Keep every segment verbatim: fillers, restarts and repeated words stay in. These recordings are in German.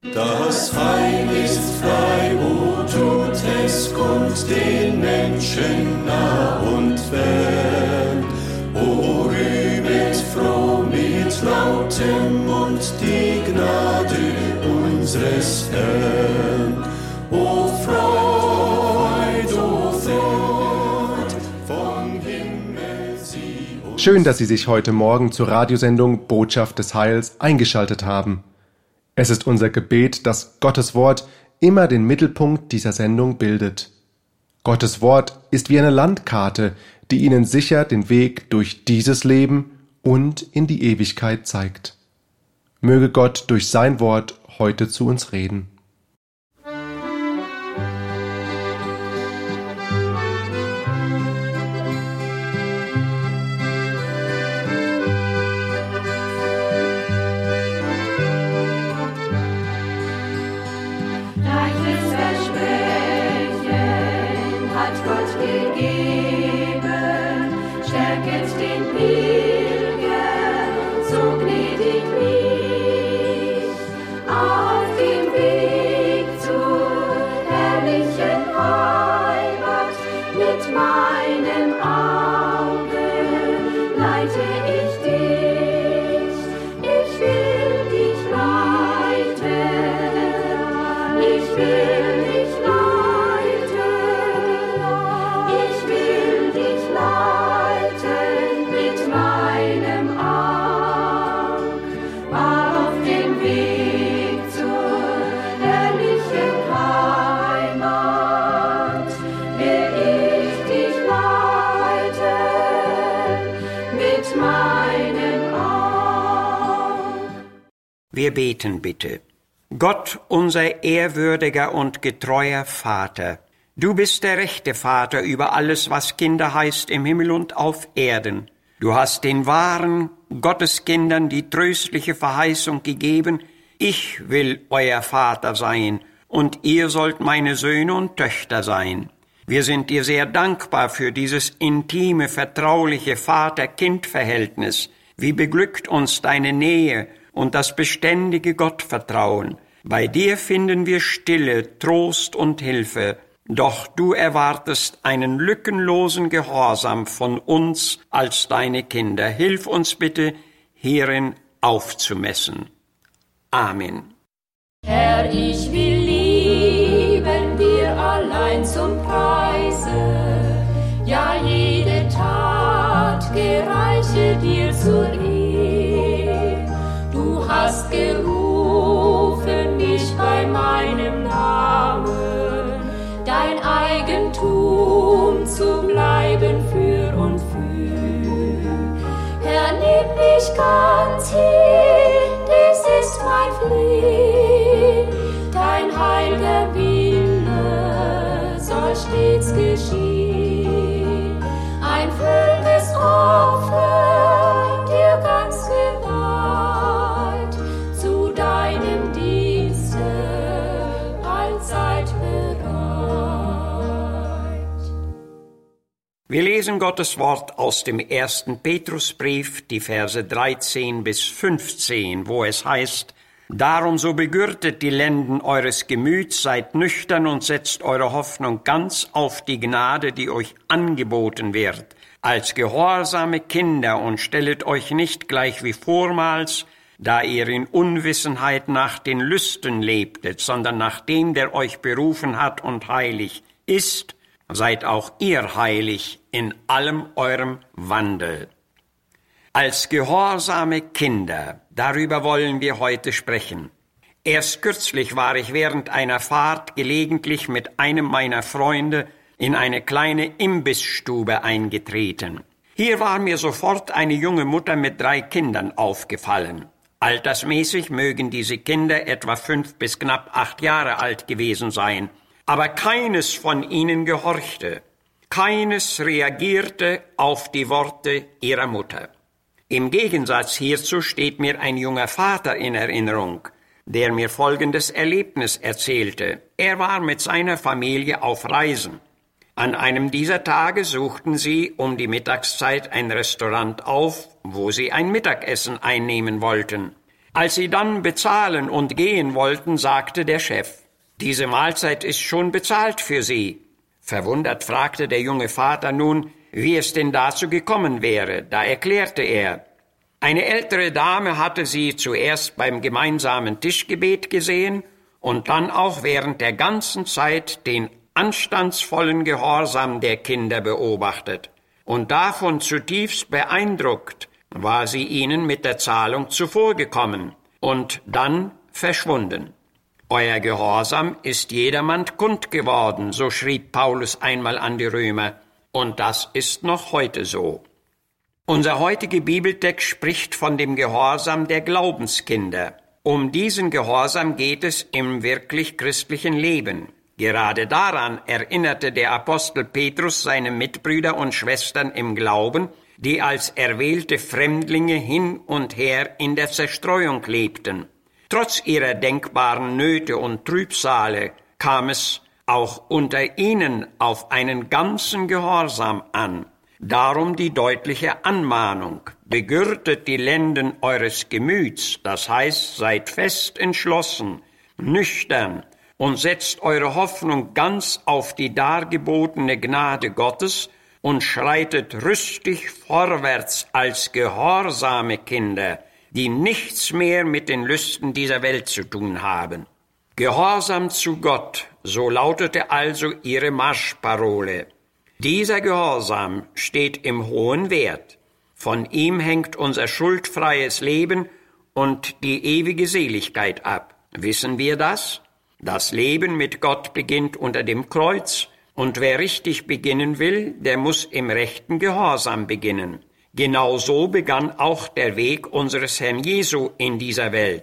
Das Heil ist frei, o tut es kund den Menschen nah und fern. O rühmet froh mit lautem Mund die Gnade unseres Herrn. O Freud, o Freud, vom Himmel sie uns. Schön, dass Sie sich heute Morgen zur Radiosendung Botschaft des Heils eingeschaltet haben. Es ist unser Gebet, dass Gottes Wort immer den Mittelpunkt dieser Sendung bildet. Gottes Wort ist wie eine Landkarte, die Ihnen sicher den Weg durch dieses Leben und in die Ewigkeit zeigt. Möge Gott durch sein Wort heute zu uns reden. Wir beten bitte. Gott, unser ehrwürdiger und getreuer Vater, du bist der rechte Vater über alles, was Kinder heißt im Himmel und auf Erden. Du hast den wahren Gotteskindern die tröstliche Verheißung gegeben, ich will euer Vater sein und ihr sollt meine Söhne und Töchter sein. Wir sind dir sehr dankbar für dieses intime, vertrauliche Vater-Kind-Verhältnis. Wie beglückt uns deine Nähe und das beständige Gottvertrauen. Bei dir finden wir Stille, Trost und Hilfe, doch du erwartest einen lückenlosen Gehorsam von uns als deine Kinder. Hilf uns bitte, hierin aufzumessen. Amen. Herr, ich will lieben dir allein zum Preise, ja jede Tat gereiche dir zur Ehre. Du hast gerufen mich bei meinem Namen, dein Eigentum zu bleiben für und für. Herr, nimm mich ganz hin, dies ist mein Flehen, dein heiliger Wille soll stets geschehen. Ein volles Opfer, dir ganz geweiht, zu deinem Dienste allzeit bereit. Wir lesen Gottes Wort aus dem ersten Petrusbrief, die Verse dreizehn bis fünfzehn, wo es heißt: Darum so begürtet die Lenden eures Gemüts, seid nüchtern und setzt eure Hoffnung ganz auf die Gnade, die euch angeboten wird, als gehorsame Kinder, und stellet euch nicht gleich wie vormals, da ihr in Unwissenheit nach den Lüsten lebtet, sondern nach dem, der euch berufen hat und heilig ist, seid auch ihr heilig in allem eurem Wandel. Als gehorsame Kinder, darüber wollen wir heute sprechen. Erst kürzlich war ich während einer Fahrt gelegentlich mit einem meiner Freunde in eine kleine Imbissstube eingetreten. Hier war mir sofort eine junge Mutter mit drei Kindern aufgefallen. Altersmäßig mögen diese Kinder etwa fünf bis knapp acht Jahre alt gewesen sein, aber keines von ihnen gehorchte, keines reagierte auf die Worte ihrer Mutter. Im Gegensatz hierzu steht mir ein junger Vater in Erinnerung, der mir folgendes Erlebnis erzählte. Er war mit seiner Familie auf Reisen. An einem dieser Tage suchten sie um die Mittagszeit ein Restaurant auf, wo sie ein Mittagessen einnehmen wollten. Als sie dann bezahlen und gehen wollten, sagte der Chef: »Diese Mahlzeit ist schon bezahlt für Sie.« Verwundert fragte der junge Vater nun, wie es denn dazu gekommen wäre. Da erklärte er: Eine ältere Dame hatte sie zuerst beim gemeinsamen Tischgebet gesehen und dann auch während der ganzen Zeit den anstandsvollen Gehorsam der Kinder beobachtet. Und davon zutiefst beeindruckt war sie ihnen mit der Zahlung zuvorgekommen und dann verschwunden. Euer Gehorsam ist jedermann kund geworden, so schrieb Paulus einmal an die Römer, und das ist noch heute so. Unser heutiger Bibeltext spricht von dem Gehorsam der Glaubenskinder. Um diesen Gehorsam geht es im wirklich christlichen Leben. Gerade daran erinnerte der Apostel Petrus seine Mitbrüder und Schwestern im Glauben, die als erwählte Fremdlinge hin und her in der Zerstreuung lebten. Trotz ihrer denkbaren Nöte und Trübsale kam es auch unter ihnen auf einen ganzen Gehorsam an. Darum die deutliche Anmahnung: Begürtet die Lenden eures Gemüts, das heißt, seid fest entschlossen, nüchtern und setzt eure Hoffnung ganz auf die dargebotene Gnade Gottes und schreitet rüstig vorwärts als gehorsame Kinder, die nichts mehr mit den Lüsten dieser Welt zu tun haben. Gehorsam zu Gott, so lautete also ihre Marschparole. Dieser Gehorsam steht im hohen Wert. Von ihm hängt unser schuldfreies Leben und die ewige Seligkeit ab. Wissen wir das? Das Leben mit Gott beginnt unter dem Kreuz, und wer richtig beginnen will, der muss im rechten Gehorsam beginnen. Genau so begann auch der Weg unseres Herrn Jesu in dieser Welt.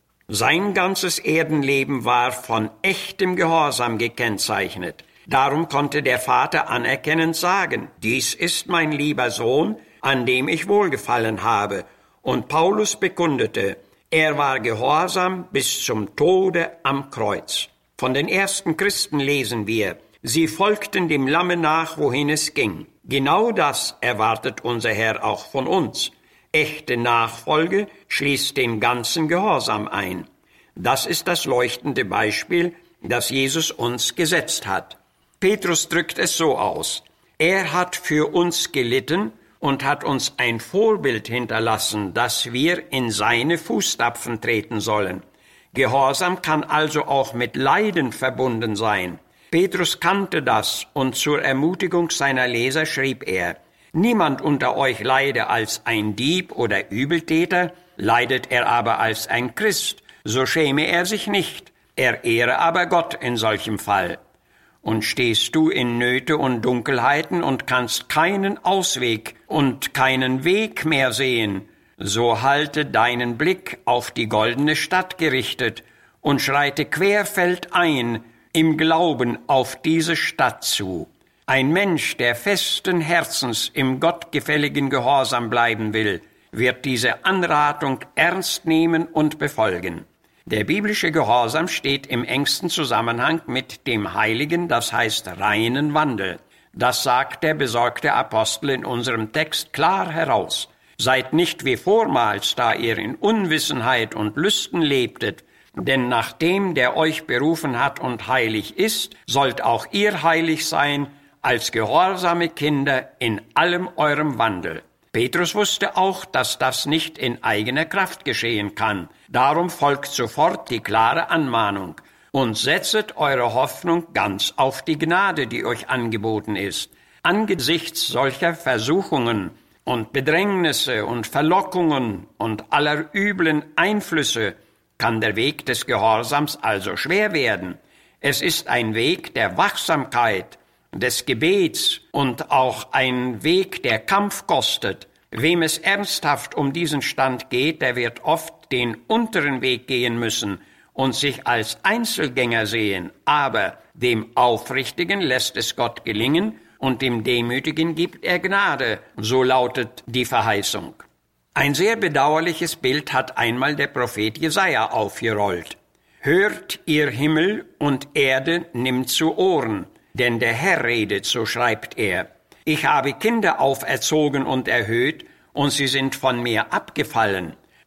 Sein ganzes Erdenleben war von echtem Gehorsam gekennzeichnet. Darum konnte der Vater anerkennend sagen: Dies ist mein lieber Sohn, an dem ich wohlgefallen habe. Und Paulus bekundete, er war gehorsam bis zum Tode am Kreuz. Von den ersten Christen lesen wir: Sie folgten dem Lamme nach, wohin es ging. Genau das erwartet unser Herr auch von uns. Echte Nachfolge schließt den ganzen Gehorsam ein. Das ist das leuchtende Beispiel, das Jesus uns gesetzt hat. Petrus drückt es so aus: Er hat für uns gelitten und hat uns ein Vorbild hinterlassen, dass wir in seine Fußstapfen treten sollen. Gehorsam kann also auch mit Leiden verbunden sein. Petrus kannte das, und zur Ermutigung seiner Leser schrieb er: Niemand unter euch leide als ein Dieb oder Übeltäter, leidet er aber als ein Christ, so schäme er sich nicht, er ehre aber Gott in solchem Fall. Und stehst du in Nöte und Dunkelheiten und kannst keinen Ausweg und keinen Weg mehr sehen, so halte deinen Blick auf die goldene Stadt gerichtet und schreite querfeldein im Glauben auf diese Stadt zu. Ein Mensch, der festen Herzens im gottgefälligen Gehorsam bleiben will, wird diese Anratung ernst nehmen und befolgen. Der biblische Gehorsam steht im engsten Zusammenhang mit dem heiligen, das heißt reinen Wandel. Das sagt der besorgte Apostel in unserem Text klar heraus. Seid nicht wie vormals, da ihr in Unwissenheit und Lüsten lebtet, denn nach dem, der euch berufen hat und heilig ist, sollt auch ihr heilig sein, als gehorsame Kinder in allem eurem Wandel. Petrus wusste auch, dass das nicht in eigener Kraft geschehen kann. Darum folgt sofort die klare Anmahnung: Und setzet eure Hoffnung ganz auf die Gnade, die euch angeboten ist. Angesichts solcher Versuchungen und Bedrängnisse und Verlockungen und aller üblen Einflüsse kann der Weg des Gehorsams also schwer werden. Es ist ein Weg der Wachsamkeit, des Gebets und auch ein Weg, der Kampf kostet. Wem es ernsthaft um diesen Stand geht, der wird oft den unteren Weg gehen müssen und sich als Einzelgänger sehen. Aber dem Aufrichtigen lässt es Gott gelingen und dem Demütigen gibt er Gnade. So lautet die Verheißung. Ein sehr bedauerliches Bild hat einmal der Prophet Jesaja aufgerollt. Hört, ihr Himmel und Erde, nimmt zu Ohren, denn der Herr redet, so schreibt er. Ich habe Kinder auferzogen und erhöht, und sie sind von mir abgefallen.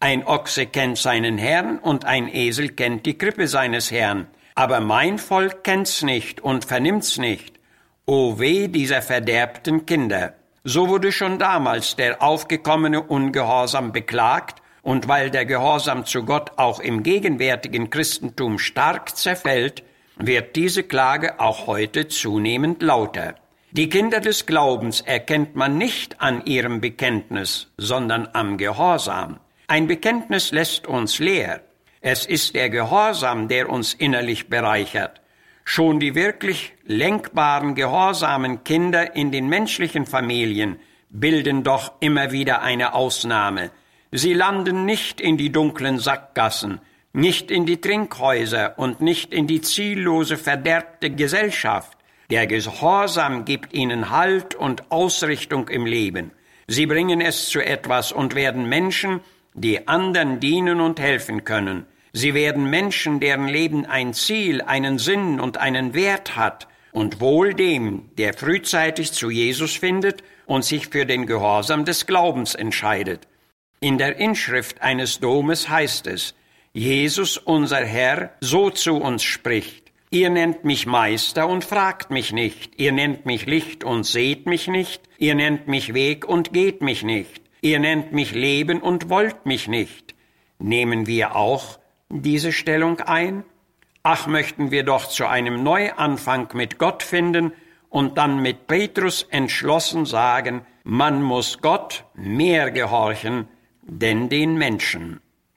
Ein Ochse kennt seinen Herrn und ein Esel kennt die Krippe seines Herrn. Aber mein Volk kennt's nicht und vernimmt's nicht. O weh dieser verderbten Kinder! So wurde schon damals der aufgekommene Ungehorsam beklagt, und weil der Gehorsam zu Gott auch im gegenwärtigen Christentum stark zerfällt, wird diese Klage auch heute zunehmend lauter. Die Kinder des Glaubens erkennt man nicht an ihrem Bekenntnis, sondern am Gehorsam. Ein Bekenntnis lässt uns leer. Es ist der Gehorsam, der uns innerlich bereichert. Schon die wirklich lenkbaren, gehorsamen Kinder in den menschlichen Familien bilden doch immer wieder eine Ausnahme. Sie landen nicht in die dunklen Sackgassen, nicht in die Trinkhäuser und nicht in die ziellose, verderbte Gesellschaft. Der Gehorsam gibt ihnen Halt und Ausrichtung im Leben. Sie bringen es zu etwas und werden Menschen, die anderen dienen und helfen können. Sie werden Menschen, deren Leben ein Ziel, einen Sinn und einen Wert hat, und wohl dem, der frühzeitig zu Jesus findet und sich für den Gehorsam des Glaubens entscheidet. In der Inschrift eines Domes heißt es, Jesus, unser Herr, so zu uns spricht: Ihr nennt mich Meister und fragt mich nicht, ihr nennt mich Licht und seht mich nicht, ihr nennt mich Weg und geht mich nicht, ihr nennt mich Leben und wollt mich nicht. Nehmen wir auch diese Stellung ein? Ach, möchten wir doch zu einem Neuanfang mit Gott finden und dann mit Petrus entschlossen sagen, man muss Gott mehr gehorchen, denn den Menschen.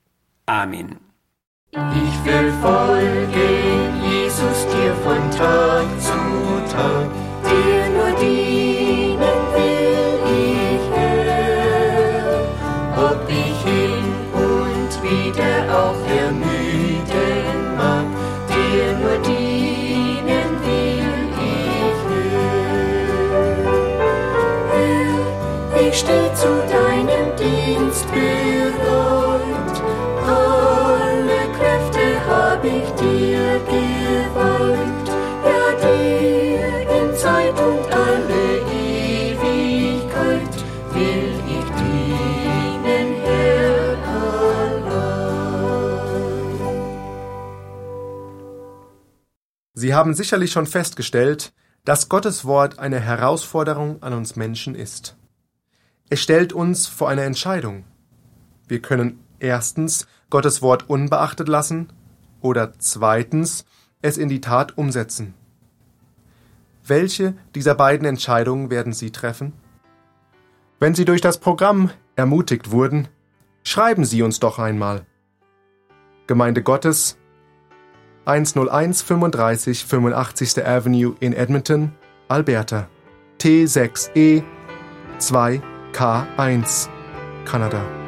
Amen. Ich will folgen, Jesus, dir von Tag zu Tag, dir nur dienen will ich, Herr. Ob ich hin und wieder auch ermüden mag, dir nur dienen will ich, Herr. Herr, ich steh zu deinem Dienst bereit, alle Kräfte hab ich dir geweiht, ja dir in Zeit und alle Ewigkeit will ich dienen, Herr, allein. Sie haben sicherlich schon festgestellt, dass Gottes Wort eine Herausforderung an uns Menschen ist. Es stellt uns vor eine Entscheidung. Wir können erstens Gottes Wort unbeachtet lassen oder zweitens es in die Tat umsetzen. Welche dieser beiden Entscheidungen werden Sie treffen? Wenn Sie durch das Programm ermutigt wurden, schreiben Sie uns doch einmal. Gemeinde Gottes, hunderteins fünfunddreißig fünfundachtzigste Avenue in Edmonton, Alberta, T sechs E zwei K eins, Kanada.